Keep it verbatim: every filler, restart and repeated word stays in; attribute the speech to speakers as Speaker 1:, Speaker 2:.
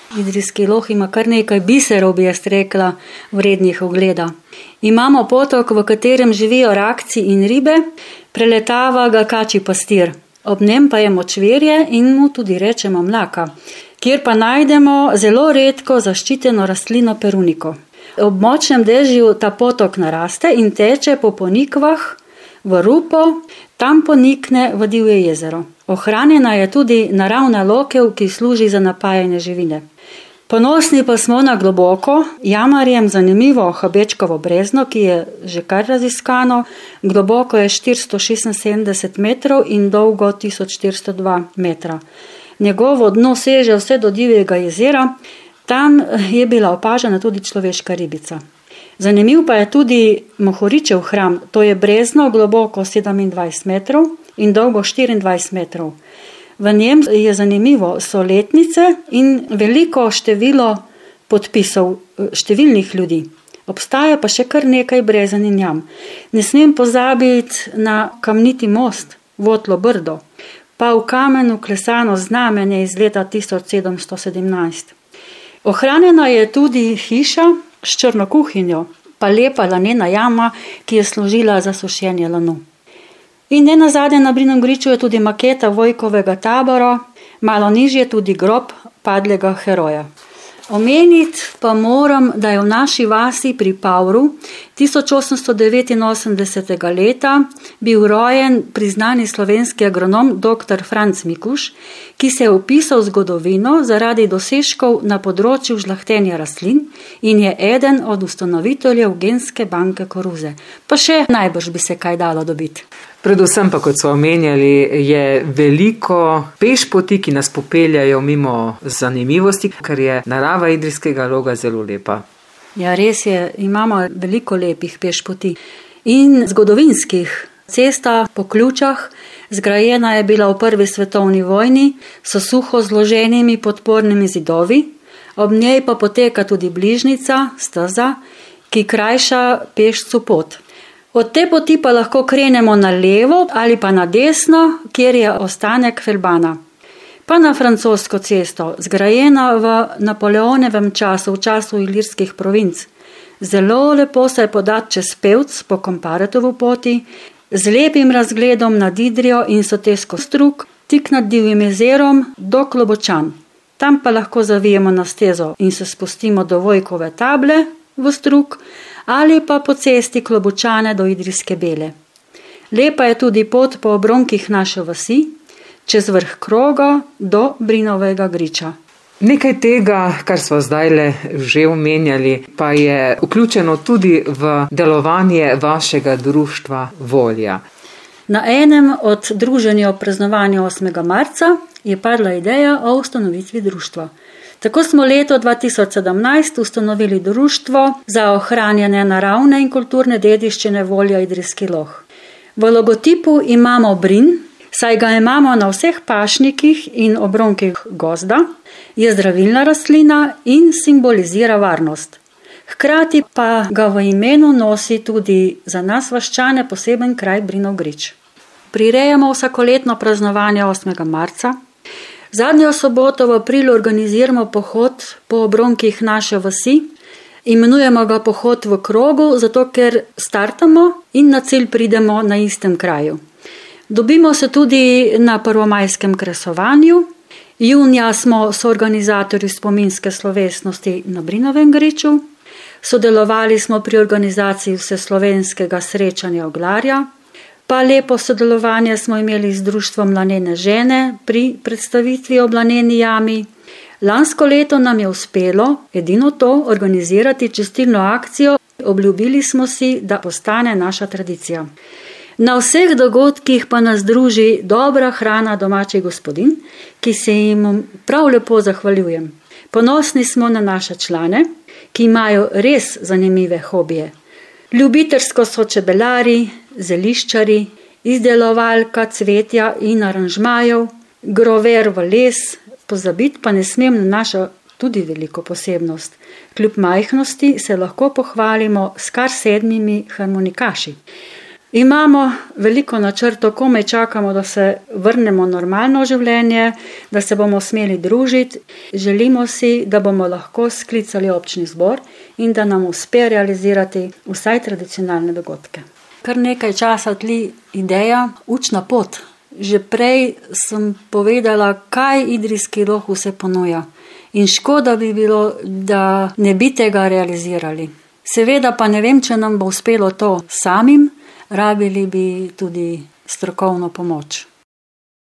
Speaker 1: Idrijski Loh ima kar nekaj biserov, bi jaz rekla, vrednih ogleda. Imamo potok, v katerem živijo rakci in ribe, preletava ga kačji pastir. Ob njem pa je močvirje in mu tudi rečemo mlaka, kjer pa najdemo zelo redko zaščiteno rastlino peruniko. Ob močnem dežju ta potok naraste in teče po ponikvah v rupo, tam ponikne v divje jezero. Ohranjena je tudi naravna lokev, ki služi za napajanje živine. Ponosni pa smo na Globoko, jamarjem zanimivo Habečkovo brezno, ki je že kar raziskano. Globoko je štiristo šestinsedemdeset metrov in dolgo tisoč štiristo dva metra. Njegovo dno seže vse do divjega jezera, tam je bila opažena tudi človeška ribica. Zanimiv pa je tudi Mohoričev hram, to je brezno globoko sedemindvajset metrov in dolgo štiriindvajset metrov. V njem je zanimivo, so letnice in veliko število podpisov številnih ljudi. Obstaja pa še kar nekaj brezen in jam. Ne smem pozabiti na kamniti most, Votlo Brdo, pa v kamenu klesano znamenje iz leta tisoč sedemsto sedemnajst. Ohranjena je tudi hiša s črno kuhinjo, pa lepa lanena jama, ki je služila za sušenje lanu. In ne nazadnje na Brinovem griču je tudi maketa Vojkovega tabora, malo nižje tudi grob padlega heroja. Omeniti pa moram, da je v naši vasi pri Pavru tisoč osemsto devetinosemdesetega leta bil rojen priznani slovenski agronom doktor Franc Mikuš, ki se je vpisal v zgodovino zaradi dosežkov na področju žlahtenja rastlin in je eden od ustanoviteljev genske banke koruze. Pa še najbrž bi se kaj dalo dobiti.
Speaker 2: Predvsem pa, kot so omenjali, je veliko pešpoti, ki nas popeljajo mimo zanimivosti, ker je narava Idrijskega Loga zelo lepa.
Speaker 1: Ja, res je, imamo veliko lepih pešpoti in zgodovinskih. Cesta po Ključah, zgrajena je bila v prvi svetovni vojni, so suho zloženimi podpornimi zidovi, ob njej pa poteka tudi bližnica, steza, ki krajša pešcu pot. Od te poti pa lahko krenemo na levo ali pa na desno, kjer je ostanek Felbana. Pa na francosko cesto, zgrajena v Napoleonevem času, v času ilirskih provinc. Zelo lepo se je podati čez Pevc po Komparetovu poti, z lepim razgledom nad Idrijo in Sotesko strug, tik nad divjim jezerom do Klobočan. Tam pa lahko zavijemo na stezo in se spustimo do Vojkove table v strug, ali pa po cesti Klobučane do Idrijske Bele. Lepa je tudi pot po obronkih naše vasi, čez vrh Kroga do Brinovega griča.
Speaker 2: Nekaj tega, kar smo zdajle že omenjali, pa je vključeno tudi v delovanje vašega društva Volja.
Speaker 1: Na enem od druženj ob praznovanju osmega marca je padla ideja o ustanovitvi društva. Tako smo leto dva tisoč sedemnajst ustanovili društvo za ohranjanje naravne in kulturne dediščine Volja Idrijski Loh. V logotipu imamo brin, saj ga imamo na vseh pašnikih in obronkih gozda, je zdravilna rastlina in simbolizira varnost. Hkrati pa ga v imenu nosi tudi za nas vaščane poseben kraj Brinov grič. Prirejamo vsakoletno praznovanje osmega marca. Zadnjo soboto v aprilu organiziramo pohod po obronkih naše vasi. Imenujemo ga pohod v krogu, zato ker startamo in na cilj pridemo na istem kraju. Dobimo se tudi na prvomajskem kresovanju. Junija smo soorganizatorji spominske slovesnosti na Brinovem griču. Sodelovali smo pri organizaciji vseslovenskega srečanja oglarja. Pa lepo sodelovanje smo imeli z društvom Lanene žene pri predstavitvi o Laneni jami. Lansko leto nam je uspelo edino to organizirati čistilno akcijo. Obljubili smo si, da postane naša tradicija. Na vseh dogodkih pa nas druži dobra hrana domačih gospodin, ki se jim prav lepo zahvaljujem. Ponosni smo na naše člane, ki imajo res zanimive hobije. Ljubiteljsko so čebelari, zeliščari, izdelovalka cvetja in aranžmajev, grover v les, pozabiti pa ne smem na našo tudi veliko posebnost. Kljub majhnosti se lahko pohvalimo s kar sedmimi harmonikaši. Imamo veliko načrtov, komaj čakamo, da se vrnemo normalno življenje, da se bomo smeli družiti. Želimo si, da bomo lahko sklicali občni zbor in da nam uspe realizirati vsaj tradicionalne dogodke. Kar nekaj časa tli ideja, učna pot. Že prej sem povedala, kaj Idrijski Log vse ponuja. In škoda bi bilo, da ne bi tega realizirali. Seveda pa ne vem, če nam bo uspelo to samim, rabili bi tudi strokovno pomoč.